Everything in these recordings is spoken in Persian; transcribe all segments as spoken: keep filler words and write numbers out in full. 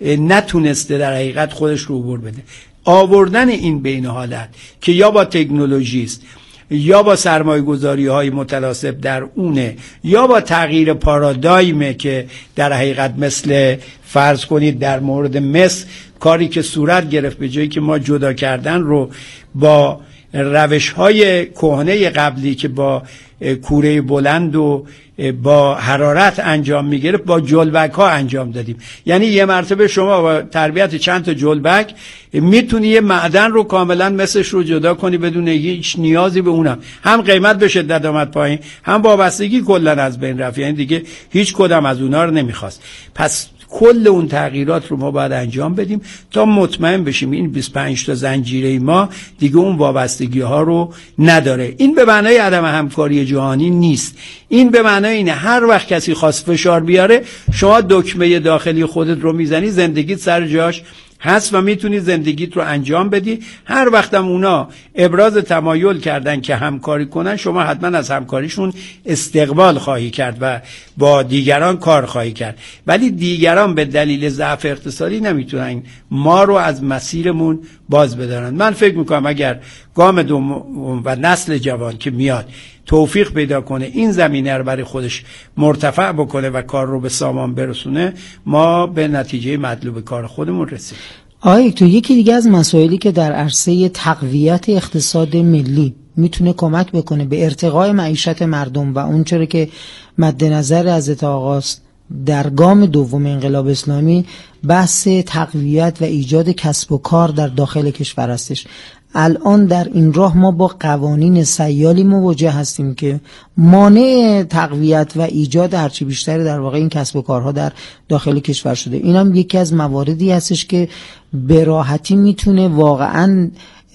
نتونسته در حقیقت خودش رو عبور بده. آوردن این بین حالت که یا با تکنولوژی است، یا با سرمایه گذاری های متناسب در اونه، یا با تغییر پارادایمه که در حقیقت مثل فرض کنید در مورد مس کاری که صورت گرفت، به جایی که ما جدا کردن رو با روش های کهنه قبلی که با کوره بلند و با حرارت انجام میگرفت با جلبک ها انجام دادیم. یعنی یه مرتبه شما با تربیت چند تا جلبک میتونی یه معدن رو کاملا مثلش رو جدا کنی بدون هیچ نیازی به اونم، هم قیمت به شدت آمد پایین، هم وابستگی کلا از بین رفت. یعنی دیگه هیچ کدام از اونها رو نمیخواست. پس کل اون تغییرات رو ما باید انجام بدیم تا مطمئن بشیم این بیست و پنج تا زنجیره ما دیگه اون وابستگی ها رو نداره. این به معنای عدم همکاری جهانی نیست، این به معنای اینه هر وقت کسی خواست فشار بیاره شما دکمه داخلی خودت رو میزنی، زندگیت سر جاش هست و میتونی زندگیت رو انجام بدی. هر وقتم اونا ابراز تمایل کردن که همکاری کنن، شما حتما از همکاریشون استقبال خواهی کرد و با دیگران کار خواهی کرد. ولی دیگران به دلیل ضعف اقتصادی نمیتونن ما رو از مسیرمون باز بدارن. من فکر میکنم اگر گام دوم و نسل جوان که میاد توفیق پیدا کنه این زمینه رو برای خودش مرتفع بکنه و کار رو به سامان برسونه، ما به نتیجه مطلوب کار خودمون رسیم. آقای تو یکی دیگه از مسائلی که در عرصه تقویت اقتصاد ملی میتونه کمک بکنه به ارتقای معیشت مردم و اون چرا که مد نظر حضرت آقاست در گام دوم انقلاب اسلامی، بحث تقویت و ایجاد کسب و کار در داخل کشور هستش. الان در این راه ما با قوانین سیالی مواجه هستیم که مانع تقویت و ایجاد هرچی بیشتر در واقع این کسب و کارها در داخل کشور شده. این هم یکی از مواردی هستش که به راحتی میتونه واقعاً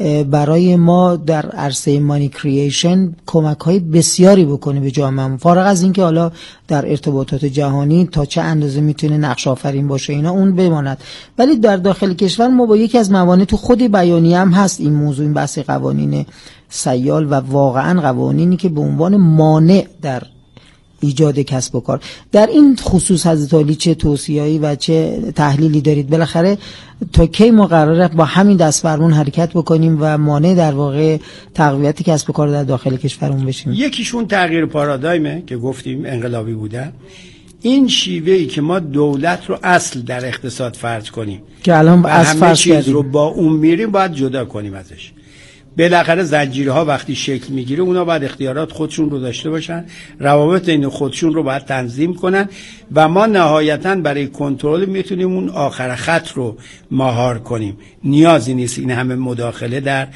برای ما در عرصه مانی کرییشن کمک های بسیاری بکنه به جامعه، فارغ از اینکه حالا در ارتباطات جهانی تا چه اندازه میتونه نقش آفرین باشه اینا اون بماند. ولی در داخل کشور ما با یکی از موانع تو خود بیانیه هم هست این موضوع، این بحث قوانین سیال و واقعا قوانینی که به عنوان مانع در ایجاد کسب و کار. در این خصوص حضرت علی چه توصیه‌ای و چه تحلیلی دارید؟ بالاخره تا کی ما قراره با همین دست فرمون حرکت بکنیم و مانع در واقع تقویت کسب و کار در داخل کشورمون بشیم؟ یکیشون تغییر پارادایمه که گفتیم انقلابی بوده. این شیوهی که ما دولت رو اصل در اقتصاد فرض کنیم که الان از همه فرض چیز کردیم رو با اون میریم، باید جدا کنیم ازش. بالاخره زنجیرها وقتی شکل میگیره اونا باید اختیارات خودشون رو داشته باشن، روابط این خودشون رو باید تنظیم کنن و ما نهایتاً برای کنترل میتونیم اون آخر خط رو مهار کنیم. نیازی نیست این همه مداخله در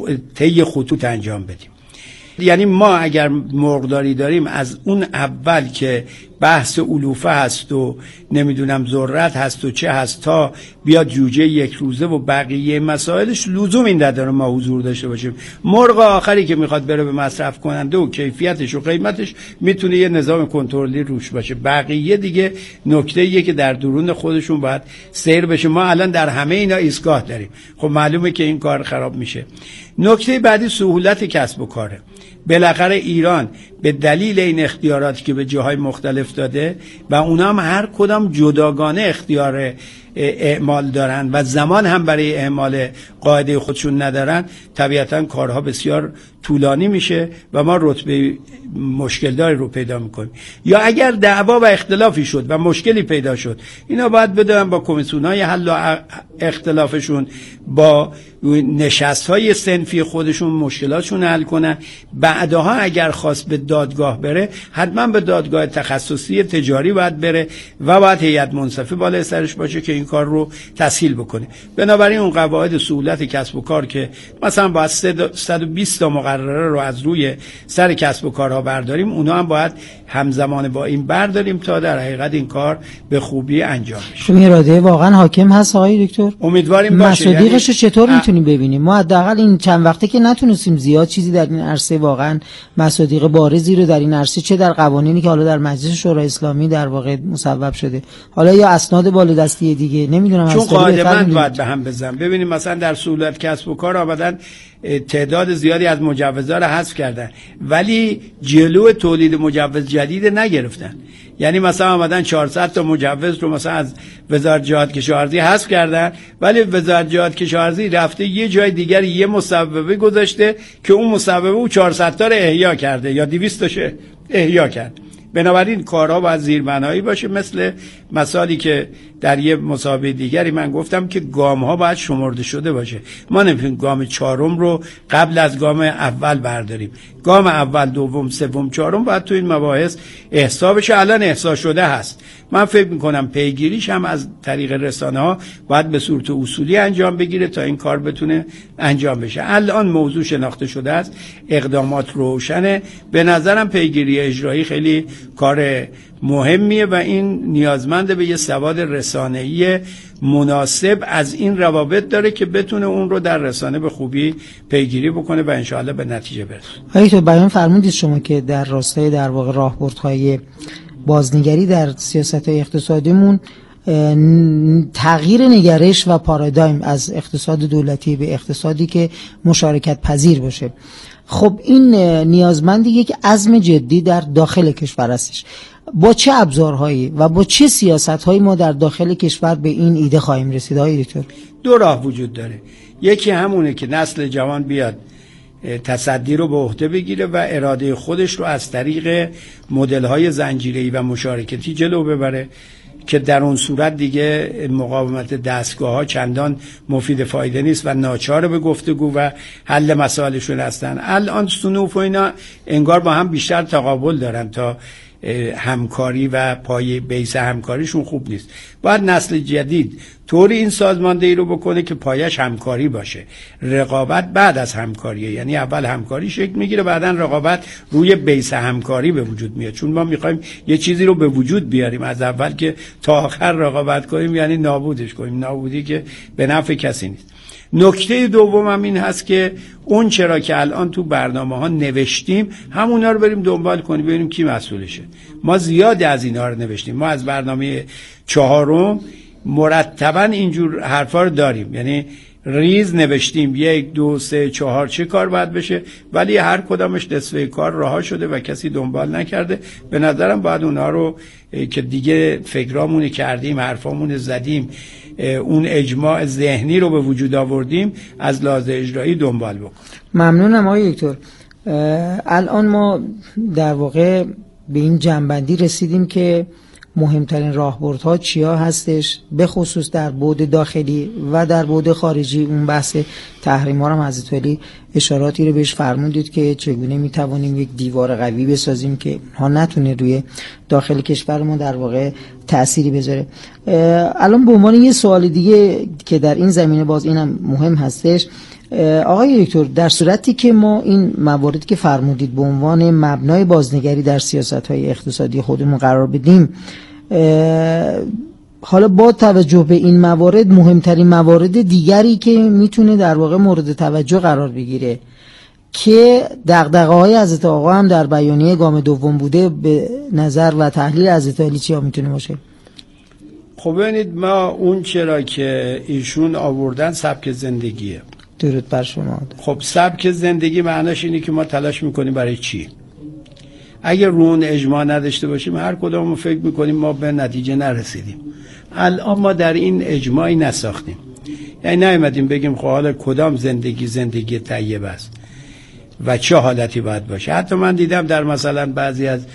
طی خطوط انجام بدیم. یعنی ما اگر مرغداری داریم از اون اول که بحث علوفه هست و نمیدونم ذرت هست و چه هست تا بیاد جوجه یک روزه و بقیه مسائلش، لزوم این نداره ما حضور داشته باشیم. مرغ آخری که میخواد بره به مصرف کننده و کیفیتش و قیمتش میتونه یه نظام کنترلی روش باشه، بقیه دیگه نکته ایه که در درون خودشون باید سیر بشه. ما الان در همه اینا ایستگاه داریم، خب معلومه که این کار خراب میشه. نکته بعدی سهولت کسب و کاره. بالاخره ایران به دلیل این اختیاراتی که به جاهای مختلف داده و اونا هم هر کدام جداگانه اختیار اعمال دارن و زمان هم برای اعمال قاعده خودشون ندارن، طبیعتا کارها بسیار طولانی میشه و ما رتبه مشکلداری رو پیدا میکنیم. یا اگر دعوا و اختلافی شد و مشکلی پیدا شد، اینا باید بدون با کمیسیون‌های حل و اختلافشون با نشست‌های صنفی خودشون مشکلاتشون حل کنن. بعدها اگر خواست به دادگاه بره، حتما به دادگاه تخصصی تجاری باید بره و باید هیئت منصفه بالای سرش باشه که این کار رو تسهیل بکنه. بنابراین اون قواعد سهولت کسب و کار که مثلا باید صد و بیست تا مقرره رو از روی سر کسب و کارها برداریم، اونا هم باید همزمان با این برداریم تا در حقیقت این کار به خوبی انجام بشه. این اراده واقعا حاکم هست آقای دکتر؟ امیدواریم باشه. مصادیقش یعنی چطور ا... میتونیم ببینیم؟ ما حداقل این چند وقته که نتونستیم زیاد چیزی در این عرصه واقعا مصادیق بارزی رو در این عرصه، چه در قوانینی که حالا در مجلس شورای اسلامی در واقع مصوب شده، حالا یا اسناد بالادستی دیگه، نمیدونم چون قاعده‌مند باید به هم بزنن. ببینیم مثلا در سهولت کسب و کار آمدن تعداد زیادی از مجوزها رو حذف کردن ولی جلو تولید مجوز جدید نگرفتن. یعنی مثلا آمدن چهارصد تا مجوز رو مثلا از وزارت جهاد کشاورزی حذف کردن ولی وزارت جهاد کشاورزی رفته یه جای دیگر یه مصوبه گذاشته که اون مصوبه او چهارصد تا رو احیا کرده یا دویست تاش احیا کرد. بنابراین کارها باید زیربنایی باشه، مثل مثالی که در یه مسابقه دیگری من گفتم که گام ها باید شمرده شده باشه. ما نمیتونیم گام چهارم رو قبل از گام اول برداریم. گام اول، دوم، سوم، چهارم باید تو این مباحث احصا بشه. الان احصا شده هست. من فکر میکنم پیگیریش هم از طریق رسانه ها باید به صورت اصولی انجام بگیره تا این کار بتونه انجام بشه. الان موضوع شناخته شده است، اقدامات روشنه. به نظرم پیگیری اجرایی خیلی کار مهمیه و این نیازمند به یه سواد رسانه‌ای مناسب از این روابط داره که بتونه اون رو در رسانه به خوبی پیگیری بکنه و انشاءالله به نتیجه برسه. آقای تو بیان فرمودید شما که در راستای در واقع راهبردهای بازنگری در سیاست‌های اقتصادیمون تغییر نگرش و پارادایم از اقتصاد دولتی به اقتصادی که مشارکت پذیر باشه. خب این نیازمند یک عزم جدی در داخل کشور هستش. با چه ابزارهایی و با چه سیاست‌هایی ما در داخل کشور به این ایده خواهیم رسید آقای دکتر؟ دو راه وجود داره. یکی همونه که نسل جوان بیاد تصدی رو به عهده بگیره و اراده خودش رو از طریق مدل‌های زنجیره‌ای و مشارکتی جلو ببره که در اون صورت دیگه مقاومت دستگاه‌ها چندان مفید فایده نیست و ناچار به گفتگو و حل مسائلشون هستن. الان صنوف و اینا انگار با هم بیشتر تقابل دارن تا همکاری و پای بیس همکاریشون خوب نیست. باید نسل جدید طوری این سازماندهی رو بکنه که پایش همکاری باشه. رقابت بعد از همکاریه، یعنی اول همکاری شکل میگیره بعداً رقابت روی بیس همکاری به وجود میاد. چون ما میخوایم یه چیزی رو به وجود بیاریم، از اول که تا آخر رقابت کنیم یعنی نابودش کنیم، نابودی که به نفع کسی نیست. نکته دوم هم این هست که اون چرا که الان تو برنامه ها نوشتیم همونا رو بریم دنبال کنیم ببینیم کی مسئولشه. ما زیاد از اینا رو نوشتیم. ما از برنامه چهارم مرتبا اینجور حرفا رو داریم، یعنی ریز نوشتیم یک دو سه چهار چه کار باید بشه، ولی هر کدامش نصفه کار رها شده و کسی دنبال نکرده. به نظرم باید اونا رو که دیگه فکرامون کردیم، حرفامون زدیم، اون اجماع ذهنی رو به وجود آوردیم، از لحاظ اجرایی دنبال بکنیم. ممنونم آقای دکتر. الان ما در واقع به این جنبندی رسیدیم که مهمترین راهبردها چیا هستش، به خصوص در بعد داخلی و در بعد خارجی. اون بحث تحریم ها رو هم حضرت علی اشاراتی رو بهش فرمودید که چگونه میتوانیم یک دیوار قوی بسازیم که ها نتونه روی داخل کشور ما در واقع تأثیری بذاره. الان به عنوان یه سوال دیگه که در این زمینه باز اینم مهم هستش، آقای دکتر، در صورتی که ما این مواردی که فرمودید به عنوان مبنای بازنگری در سیاست‌های اقتصادی خودمون قرار بدیم، حالا با توجه به این موارد مهمترین موارد دیگری که میتونه در واقع مورد توجه قرار بگیره که دغدغه‌های حضرت آقا هم در بیانیه گام دوم بوده، به نظر و تحلیل حضرت علی چیا میتونه باشه؟ خب ببینید، ما اون چرا که ایشون آوردن سبک زندگیه. درود بر شما. خب سبک زندگی معناش اینه که ما تلاش میکنیم برای چی؟ اگر رون اجماع نداشته باشیم هر کدوم فکر میکنیم ما به نتیجه نرسیدیم. الان ما در این اجماعی نساختیم، یعنی نیومدیم بگیم خب حالا کدام زندگی زندگی طیب است و چه حالتی باید باشه. حتی من دیدم در مثلا بعضی از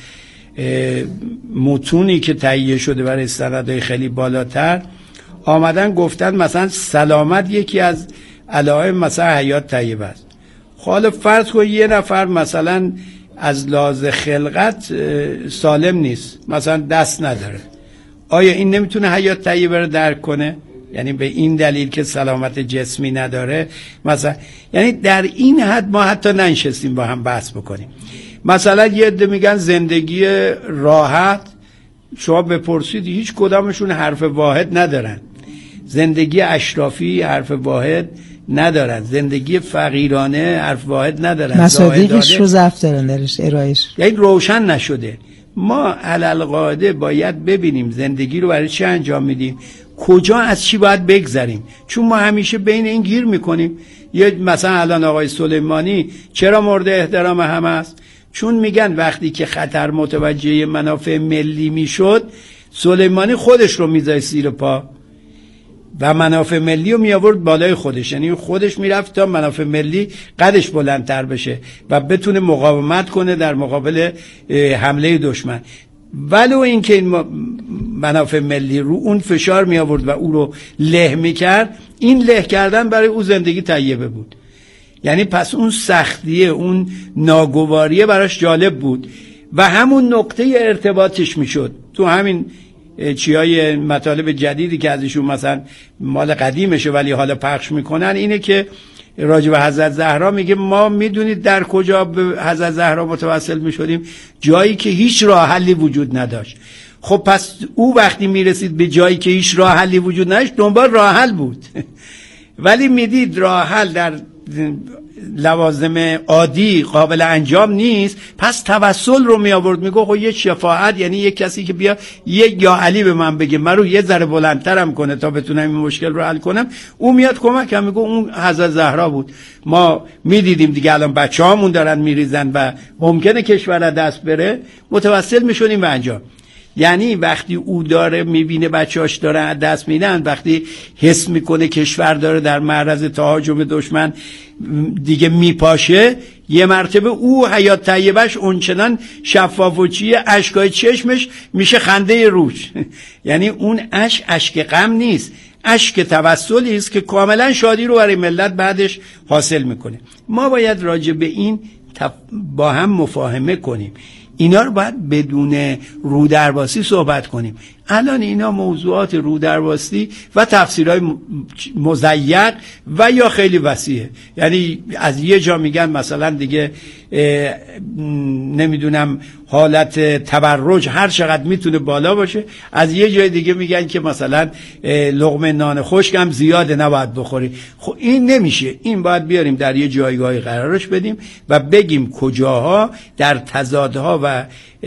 متونی که تهیه شده برای سندهای خیلی بالاتر آمدن گفتن مثلا سلامت یکی از علائم مثلا حیات طیبه است. حالا فرض کن یه نفر مثلا از لحاظ خلقت سالم نیست، مثلا دست نداره، آیا این نمیتونه حیات طیبه رو درک کنه؟ یعنی به این دلیل که سلامت جسمی نداره مثلا، یعنی در این حد ما حتی ننشستیم با هم بحث بکنیم. مثلا یه عده میگن زندگی راحت، شما بپرسید هیچ کدامشون حرف واحد ندارن. زندگی اشرافی حرف واحد ندارن، زندگی فقیرانه حرف واحد ندارن، مصادیقش رو ضعف دارن درش ارائهش، یعنی روشن نشده. ما علالقاعده باید ببینیم زندگی رو برای چه انجام میدیم، کجا از چی باید بگذریم، چون ما همیشه بین این گیر میکنیم. یه مثلا الان آقای سلیمانی چرا مورد احترام همه است؟ چون میگن وقتی که خطر متوجه منافع ملی میشد، سلیمانی خودش رو میذاشت زیر پا و منافع ملی رو می آورد بالای خودش، یعنی خودش میرفت تا منافع ملی قدش بلندتر بشه و بتونه مقاومت کنه در مقابل حمله دشمن. ولو اینکه این منافع ملی رو اون فشار می آورد و او رو له می کرد، این له کردن برای او زندگی طیبه بود. یعنی پس اون سختیه، اون ناگواریه براش جالب بود و همون نقطه ارتباطش می شد. تو همین چیای مطالب جدیدی که ازشون مثلا مال قدیمشه ولی حالا پخش میکنن اینه که راجع به حضرت زهرا میگه ما میدونید در کجا به حضرت زهرا متوسل میشدیم؟ جایی که هیچ راه حلی وجود نداشت. خب پس او وقتی میرسید به جایی که هیچ راه حلی وجود نداشت دنبال راه حل بود ولی میدید راه حل در لوازم عادی قابل انجام نیست، پس توسل رو می آورد. میگه خب یه شفاعت، یعنی یه کسی که بیا یه یا علی به من بگه من رو یه ذره بلندترم کنه تا بتونم این مشکل رو حل کنم، او میاد کمکم. میگه اون حضرت زهرا بود. ما میدیدیم دیگه الان بچه‌هامون دارن میریزن و ممکنه کشور دست بره، متوسل میشونیم به انجام. یعنی وقتی او داره میبینه بچه‌اش دارن دست میدن، وقتی حس میکنه کشور داره در معرض تهاجم دشمن دیگه میپاشه، یه مرتبه او حیات طیبش اونچنان شفاف و چیه، اشکای چشمش میشه خنده روش یعنی اون اشک اشک غم نیست، اشک توسلی است که کاملا شادی رو برای ملت بعدش حاصل میکنه. ما باید راجع به این با هم مفاهمه کنیم، اینا رو باید بدون رودرباسی صحبت کنیم. الان اینا موضوعات رودرباسی و تفسیرهای مضیق و یا خیلی وسیعه. یعنی از یه جا میگن مثلا دیگه نمیدونم حالت تبرج هر چقدر میتونه بالا باشه، از یه جای دیگه میگن که مثلا لقمه نان خشک هم زیاده نباید بخوری. خب این نمیشه، این باید بیاریم در یه جایگاهی قرارش بدیم و بگیم کجاها در تضادها و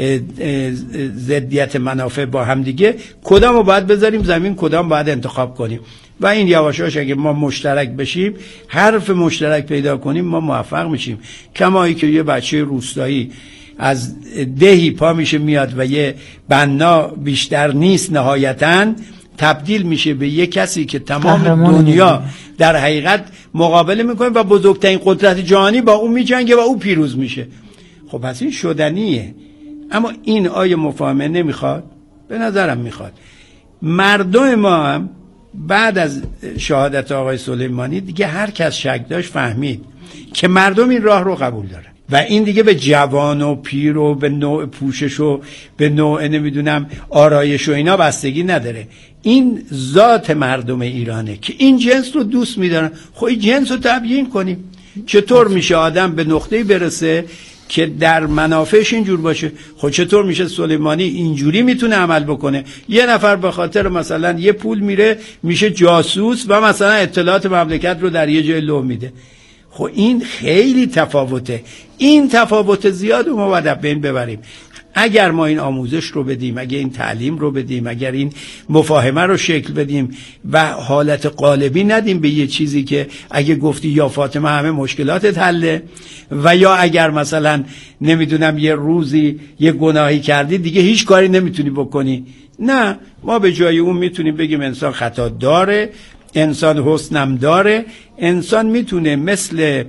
ضدیت منافع با هم دیگه کدام رو باید بذاریم زمین، کدام باید انتخاب کنیم. و این یواشاش اگه ما مشترک بشیم، حرف مشترک پیدا کنیم، ما موفق میشیم. کمایی که یه بچه روستایی از دهی پا میشه میاد و یه بنا بیشتر نیست، نهایتاً تبدیل میشه به یه کسی که تمام دنیا در حقیقت مقابله میکنه و بزرگترین قدرت جهانی با اون میجنگه و او پیروز میشه. خب پس این شدنیه. اما این آیه مفاهمه نمیخواد؟ به نظرم میخواد. مردم ما هم بعد از شهادت آقای سلیمانی دیگه هر کس شک داشت فهمید که مردم این راه رو قبول دارن و این دیگه به جوان و پیر و به نوع پوشش و به نوع نمیدونم آرایش و اینا بستگی نداره. این ذات مردم ایرانه که این جنس رو دوست میدارن. خب این جنس رو تبیین کنیم. چطور میشه آدم به نقطه‌ای برسه که در منافعش اینجور باشه؟ خب چطور میشه سلیمانی اینجوری میتونه عمل بکنه؟ یه نفر به خاطر مثلا یه پول میره میشه جاسوس و مثلا اطلاعات مملکت رو در یه جای لو میده. خب این خیلی تفاوته. این تفاوت زیاد ما باید بین ببریم. اگر ما این آموزش رو بدیم، اگر این تعلیم رو بدیم، اگر این مفاهمه رو شکل بدیم و حالت قالبی ندیم به یه چیزی که اگه گفتی یا فاطمه همه مشکلاتت حله، و یا اگر مثلا نمیدونم یه روزی یه گناهی کردی دیگه هیچ کاری نمیتونی بکنی. نه، ما به جای اون میتونیم بگیم انسان خطا داره، انسان حسنم داره، انسان میتونه مثل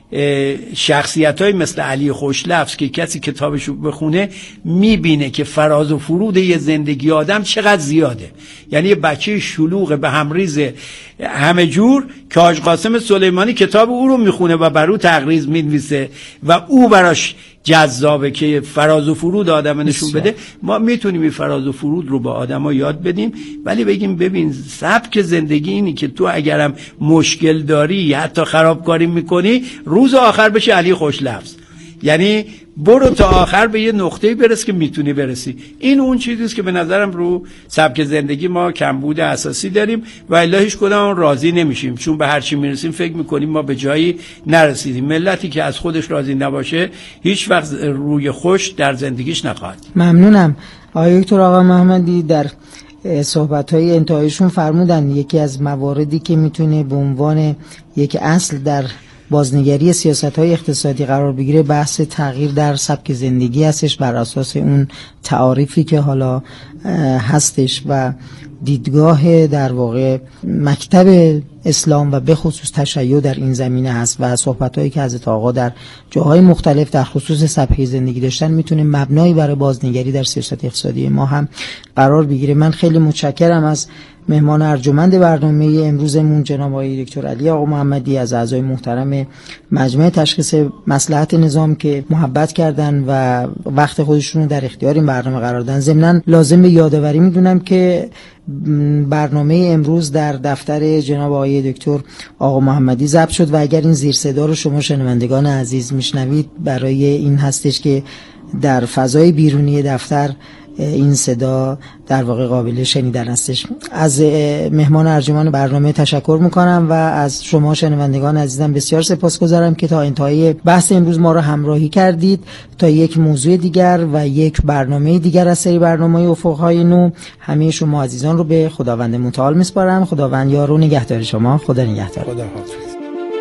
شخصیت های مثل علی خوشلفظ که کسی کتابش رو بخونه میبینه که فراز و فرود یه زندگی آدم چقدر زیاده. یعنی یه بچه شلوغ به همریز همه جور که حاج قاسم سلیمانی کتاب او رو میخونه و بر او تقریض مینویسه و او براش جذابه که فراز و فرود آدم نشون بده. ما میتونیم این فراز و فرود رو با آدم ها یاد بدیم، ولی بگیم ببین سبک زندگی اینی که تو اگرم مشکل داری یا حتی خرابکاری میکنی روز آخر بشه علی خوشلفظ. یعنی برو تا آخر به یه نقطه‌ای برس که میتونی برسی. این اون چیزیست که به نظرم رو سبک زندگی ما کمبود اساسی داریم و الا هیچ کدوم راضی نمیشیم، چون به هر چی میرسیم فکر میکنیم ما به جایی نرسیدیم. ملتی که از خودش راضی نباشه هیچ وقت روی خوش در زندگیش نخواهد. ممنونم آقای دکتر آقا محمدی. در صحبت‌های انتهایشون فرمودن یکی از مواردی که میتونه به عنوان یک اصل در بازنگری سیاست‌های اقتصادی قرار بگیره بحث تغییر در سبک زندگی هستش بر اساس اون تعاریفی که حالا هستش و دیدگاه در واقع مکتب اسلام و به خصوص تشیع در این زمینه هست و صحبت‌هایی که حضرت آقا در جاهای مختلف در خصوص سبک زندگی داشتن میتونه مبنایی برای بازنگری در سیاست اقتصادی ما هم قرار بگیره. من خیلی متشکرم از مهمان ارجمند برنامه امروزمون جناب آقای دکتر علی آقا محمدی از اعضای محترم مجمع تشخیص مصلحت نظام که محبت کردن و وقت خودشون رو در اختیار این برنامه قرار دادن. ضمناً لازم به یادآوری میدونم که برنامه امروز در دفتر جناب آقای دکتر آقا محمدی ضبط شد و اگر این زیر صدا رو شما شنوندگان عزیز میشنوید برای این هستش که در فضای بیرونی دفتر این صدا در واقع قابل شنیدن هستش. از مهمان ارجمند برنامه تشکر میکنم و از شما شنوندگان عزیزم بسیار سپاسگزارم که تا انتهای بحث امروز ما را همراهی کردید. تا یک موضوع دیگر و یک برنامه دیگر از سری برنامه افقهای نو همه شما عزیزان رو به خداوند متعال میسپارم. خداوند یار و نگهدار شما. خدا نگهدار. خدا حافظ.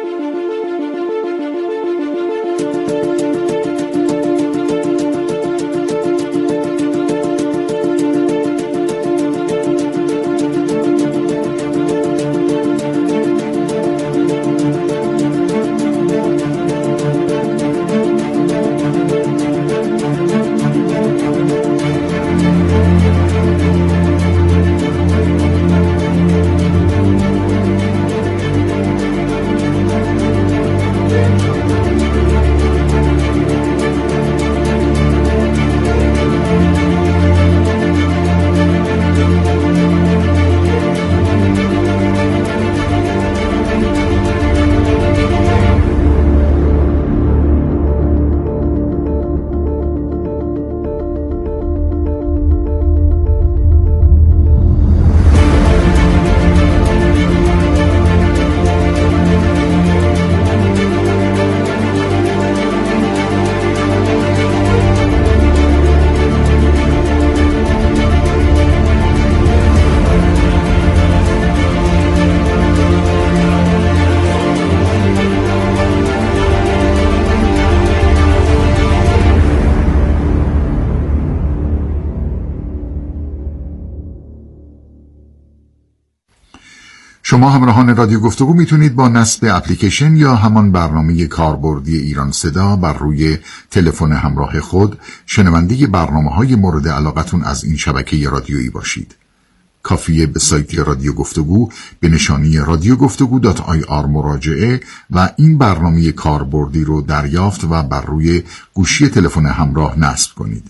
شما همراهان رادیو گفتگو میتونید با نصب اپلیکیشن یا همان برنامه کاربردی ایران صدا بر روی تلفن همراه خود شنونده برنامه‌های مورد علاقتون از این شبکه رادیویی باشید. کافیه به سایت رادیو گفتگو به نشانی رادیو گفتگو دات آی آر مراجعه و این برنامه کاربردی رو دریافت و بر روی گوشی تلفن همراه نصب کنید.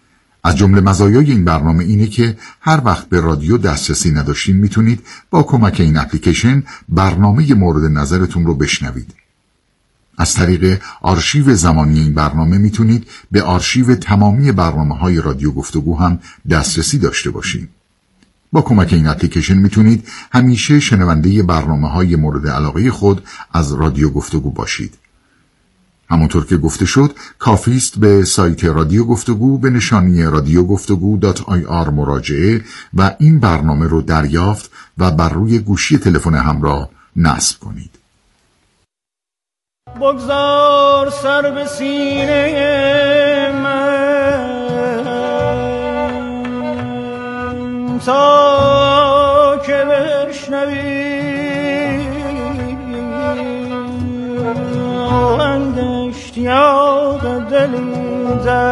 از جمله مزایای این برنامه اینه که هر وقت به رادیو دسترسی نداشتین میتونید با کمک این اپلیکیشن برنامه مورد نظرتون رو بشنوید. از طریق آرشیو زمانی این برنامه میتونید به آرشیو تمامی برنامه‌های رادیو گفتگو هم دسترسی داشته باشید. با کمک این اپلیکیشن میتونید همیشه شنونده برنامه‌های مورد علاقه خود از رادیو گفتگو باشید. همونطور که گفته شد کافی است به سایت رادیو گفتگو به نشانی رادیو گفتگو دات آی آر مراجعه و این برنامه رو دریافت و بر روی گوشی تلفن همراه نصب کنید. بگذار سر به سینه من تا که بشنوی اشتیاق دلی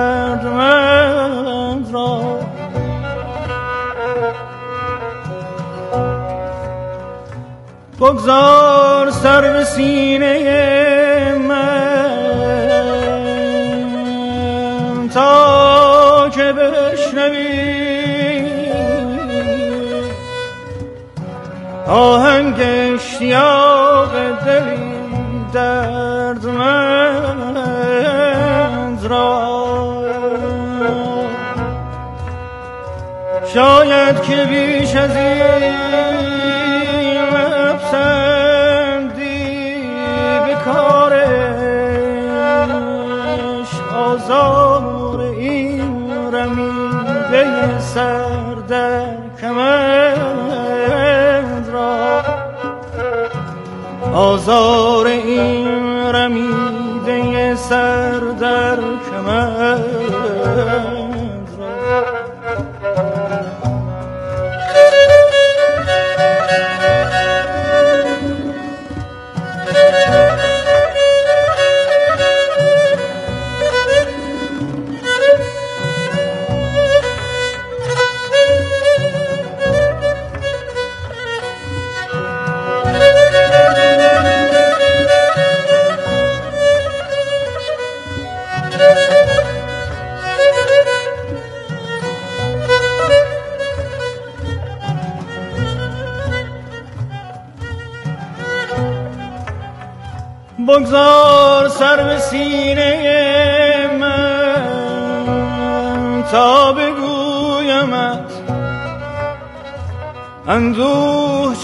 دردمند را بگذار سر به سینه من تا که بشنوی آهنگ اشتیاق دلی دردمند را. شاید که بیش از این بپسندی به کارش آزار این رمیده سر در کمر آزار این رمیده سر در کمند را. بگذار سر به سینه من تا بگویمت اندوه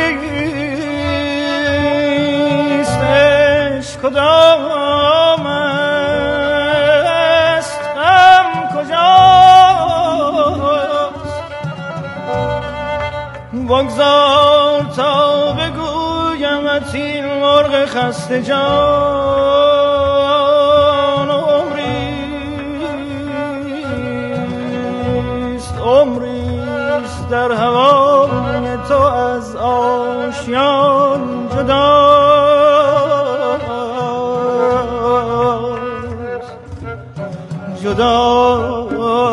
چیست، عشق کدام است، غم کجاست. بگذار تا بگویمت این مرغ خسته جان عمریست، عمریست در هوای تو از آشیان جداست، جداست.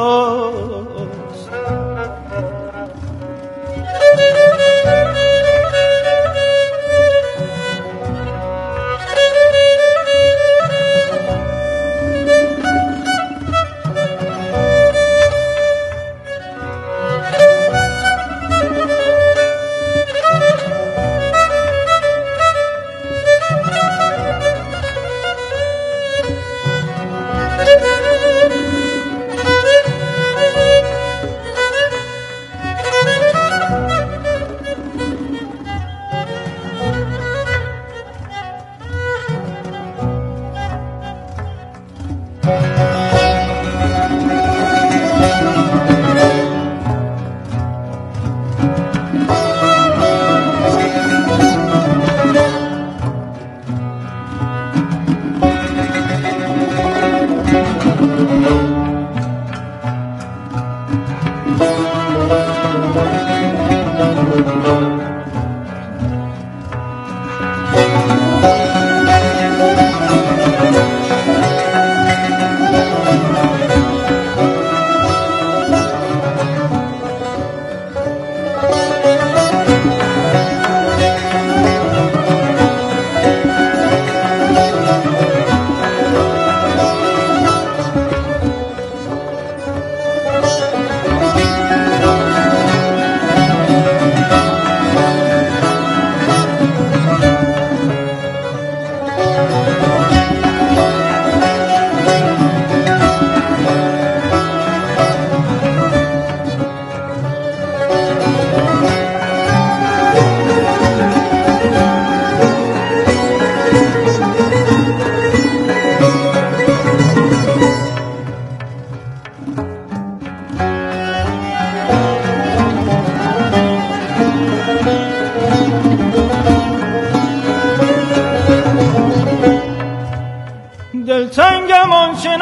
دلتنگم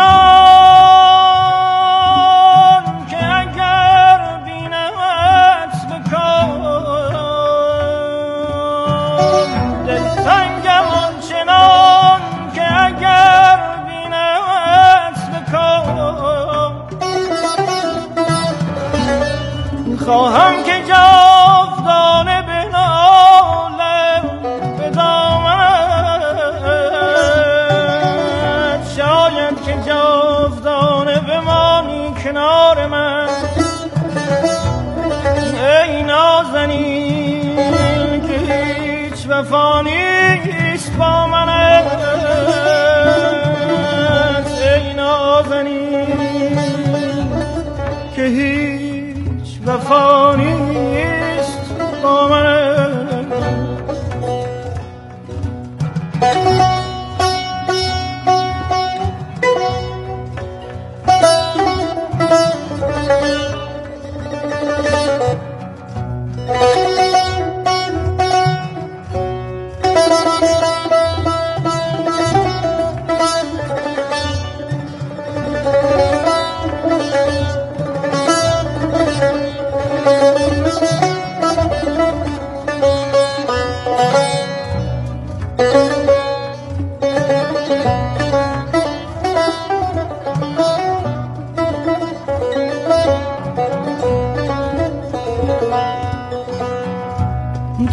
آنچنان که اگر بینمت بکام، دلتنگم آنچنان که اگر بینمت بکام، خواهم که جاودانه بنالم به دامنت، شاید که جاودانه بمانی کنار من. ای نازنین که هیچ وفا نیست با منت، ای نازنین که هیچ وفا نیست با منت. Thank you.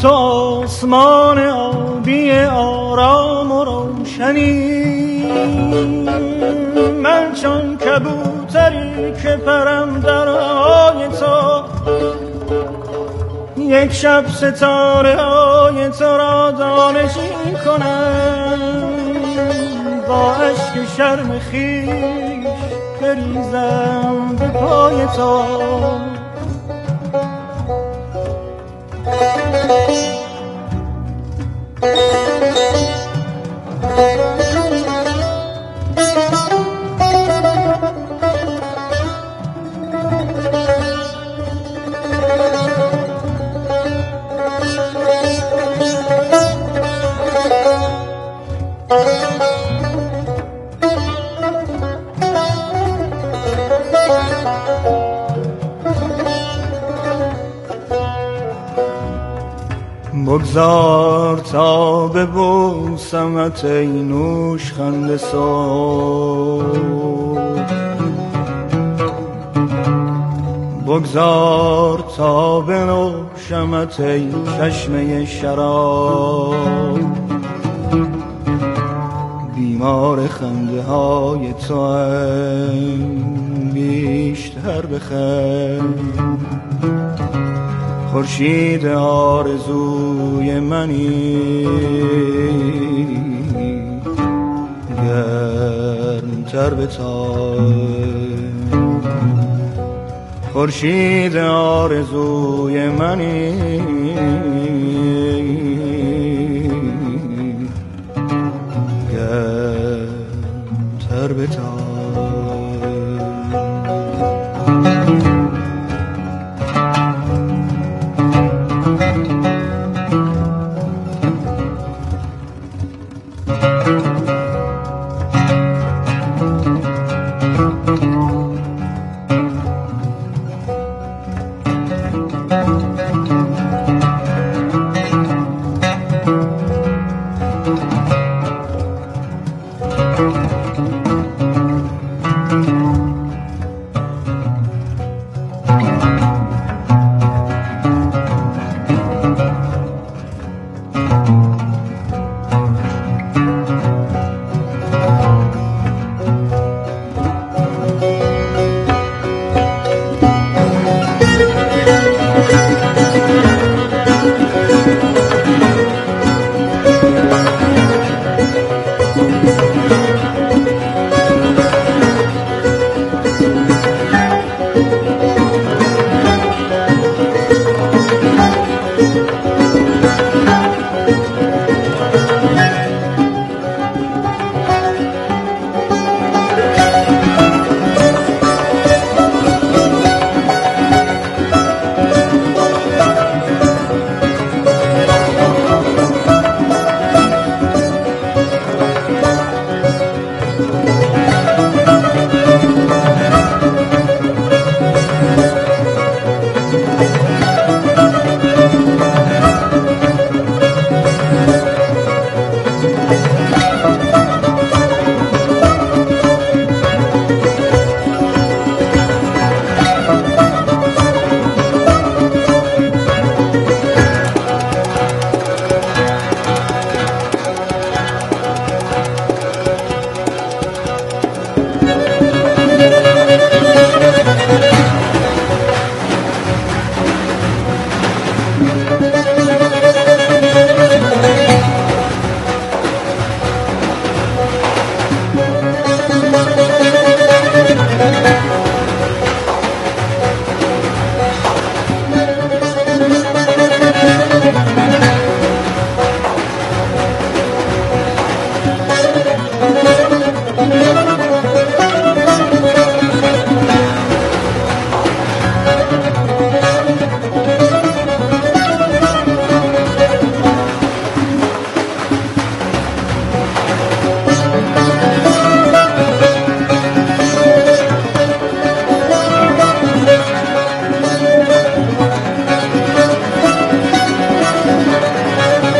تو آسمان آبی آرام و روشنی، من چون کبوتری که پرم در هوای تو، یک شب ستاره های تو را دانشی کنم، با عشق شرم خویش بریزم به پای تو. بگذار تا ببوسمت ای نوشخند صبح، بگذار تا بنوشمت ای چشمه شراب، بیمار خنده های تو هم بیشتر بخند، خورشید آرزوی منی گرمتر بتاب، خورشید آرزوی منی